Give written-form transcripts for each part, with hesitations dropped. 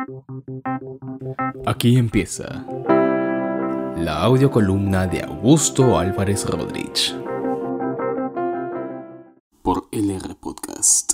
Aquí empieza la audiocolumna de Augusto Álvarez Rodríguez por LR Podcast.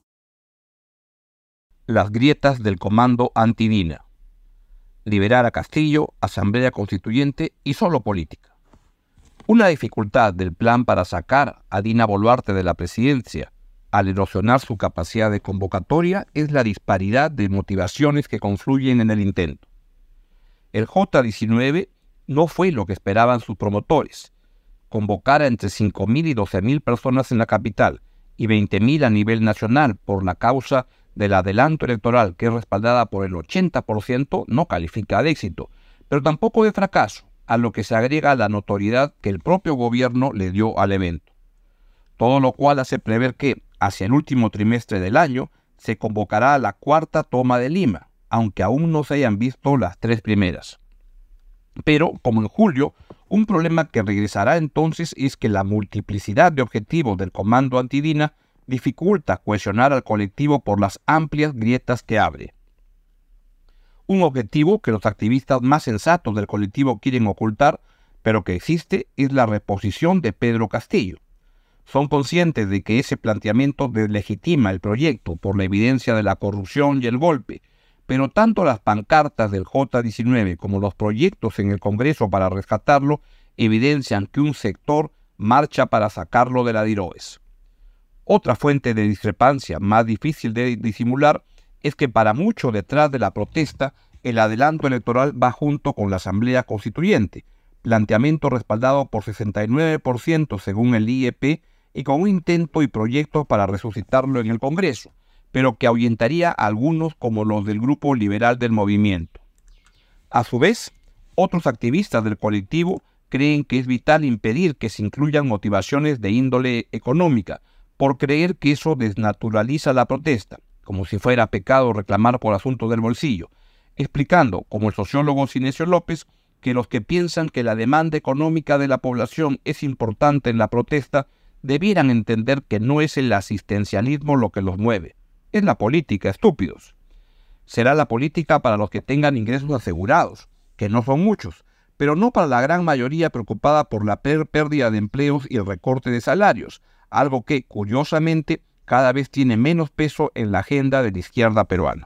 Las grietas del comando anti-Dina. Liberar a Castillo, Asamblea Constituyente y solo política. Una dificultad del plan para sacar a Dina Boluarte de la presidencia al erosionar su capacidad de convocatoria es la disparidad de motivaciones que confluyen en el intento. El J-19 no fue lo que esperaban sus promotores. Convocar a entre 5.000 y 12.000 personas en la capital y 20.000 a nivel nacional por la causa del adelanto electoral, que es respaldada por el 80%, no califica de éxito, pero tampoco de fracaso, a lo que se agrega la notoriedad que el propio gobierno le dio al evento. Todo lo cual hace prever que, hacia el último trimestre del año, se convocará a la cuarta toma de Lima, aunque aún no se hayan visto las tres primeras. Pero, como en julio, un problema que regresará entonces es que la multiplicidad de objetivos del comando anti-Dina dificulta cohesionar al colectivo por las amplias grietas que abre. Un objetivo que los activistas más sensatos del colectivo quieren ocultar, pero que existe, es la reposición de Pedro Castillo. Son conscientes de que ese planteamiento deslegitima el proyecto por la evidencia de la corrupción y el golpe, pero tanto las pancartas del J-19 como los proyectos en el Congreso para rescatarlo evidencian que un sector marcha para sacarlo de la Diroes. Otra fuente de discrepancia más difícil de disimular es que para mucho detrás de la protesta el adelanto electoral va junto con la Asamblea Constituyente, planteamiento respaldado por 69% según el IEP y con un intento y proyectos para resucitarlo en el Congreso, pero que ahuyentaría a algunos como los del Grupo Liberal del Movimiento. A su vez, otros activistas del colectivo creen que es vital impedir que se incluyan motivaciones de índole económica, por creer que eso desnaturaliza la protesta, como si fuera pecado reclamar por asuntos del bolsillo, explicando, como el sociólogo Sinesio López, que los que piensan que la demanda económica de la población es importante en la protesta debieran entender que no es el asistencialismo lo que los mueve, es la política, estúpidos. Será la política para los que tengan ingresos asegurados, que no son muchos, pero no para la gran mayoría preocupada por la pérdida de empleos y el recorte de salarios, algo que, curiosamente, cada vez tiene menos peso en la agenda de la izquierda peruana.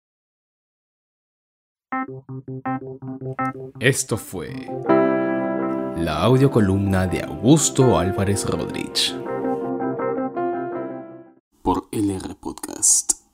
Esto fue la audiocolumna de Augusto Álvarez Rodríguez por LR Podcast.